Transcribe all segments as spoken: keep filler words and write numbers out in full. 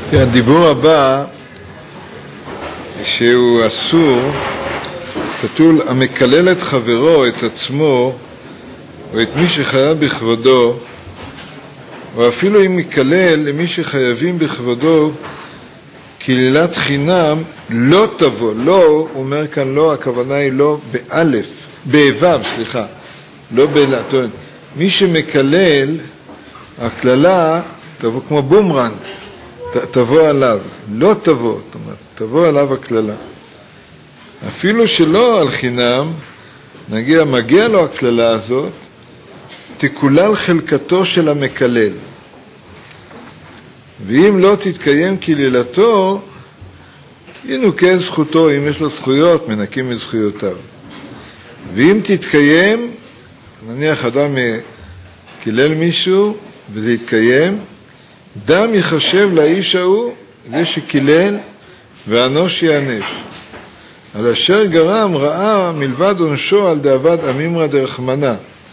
הדיבור הבא שהוא אסור, כתוב המקלל את חברו, את עצמו או את מי שחייב בכבודו, או אפילו אם מקלל למי שחייבים בכבודו קללת חינם, לא תבוא. לא, הוא אומר כאן לא, הכוונה היא לא באלף, באבב, סליחה, לא בלעתון. מי שמקלל, הכללה תבוא כמו בומרנג, תבוא עליו, לא תבוא, זאת אומרת, תבוא עליו הכללה. אפילו שלא על חינם, נגיע, מגיע לו הכללה הזאת, תקולל חלקתו של המקלל. ואם לא תתקיים קללתו, ינוקה זכותו, אם יש לו זכויות, מנקים את זכויותיו. ואם תתקיים, נניח אדם קילל מישהו, וזה יתקיים, דם יחשב לאיש ההוא, זה שקילל, ואנוש יענש. על אשר גרם רעה מלבד עונשו על דאבד אמימרא דרחמנא.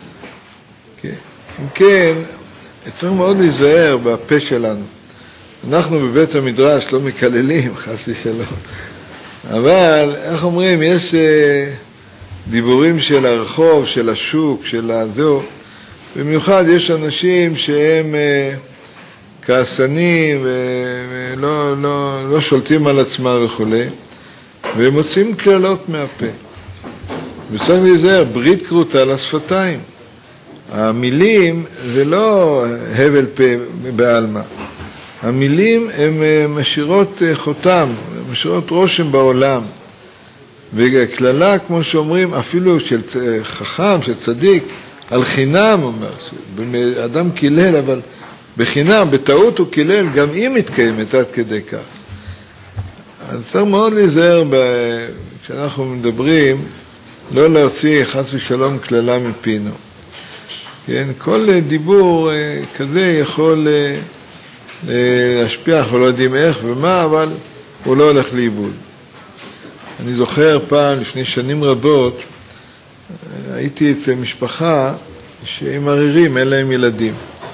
אם כן, צריך מאוד להיזהר בפה שלנו. אנחנו בבית המדרש לא מקללים, חס ושלום. אבל, איך אומרים, יש דיבורים של הרחוב, של השוק, של הזהו. במיוחד יש אנשים שהם כעסנים ולא לא, לא שולטים על עצמם וכו'. והם מוצאים כללות מהפה. וצריך להיזהר, ברית כרותה לשפתיים. המילים זה לא הבל פה בעלמא. המילים הן משאירות חותם, משאירות רושם בעולם. וכללה, כמו שאומרים, אפילו של חכם, של צדיק, על חינם, אומר, אדם קילל, אבל בחינם, בטעות הוא קילל, גם אם מתקיימת עד כדי כך. אז צריך מאוד להיזהר, כשאנחנו מדברים, לא להוציא חס ושלום כללה מפינו. כן, כל דיבור כזה יכול להשפיע, אנחנו לא יודעים איך ומה, אבל הוא לא הולך לאיבוד. אני זוכר פעם, לפני שנים רבות, הייתי אצל משפחה שהם ערירים, אין להם ילדים.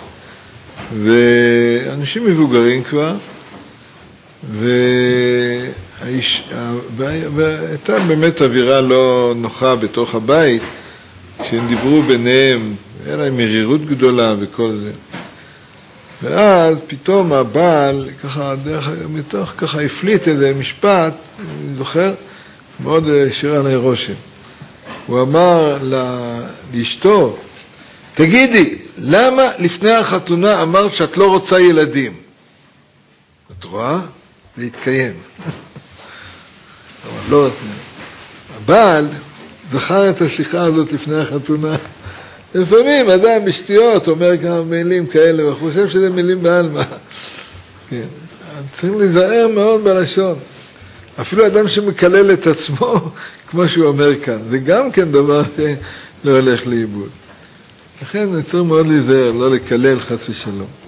ואנשים מבוגרים כבר, והאיש, והייתה באמת אווירה לא נוחה בתוך הבית, כשהם דיברו ביניהם, היה להם מרירות גדולה וכל זה. ואז פתאום הבעל, ככה, דרך, מתוך ככה הפליט איזה משפט, אני זוכר, מאוד השאיר עליי רושם. הוא אמר לאשתו, תגידי, למה לפני החתונה אמרת שאת לא רוצה ילדים? את רואה? זה יתקיים. אבל לא, הבעל זכר את השיחה הזאת לפני החתונה. לפעמים אדם בשטויות אומר כמה מילים כאלה, והוא חושב שזה מילים בעלמא. כן. צריכים להיזהר מאוד בלשון. אפילו אדם שמקלל את עצמו, כמו שהוא אומר כאן. זה גם כן דבר שלא הולך לאיבוד. לכן צריך מאוד להיזהר, לא לקלל חס ושלום.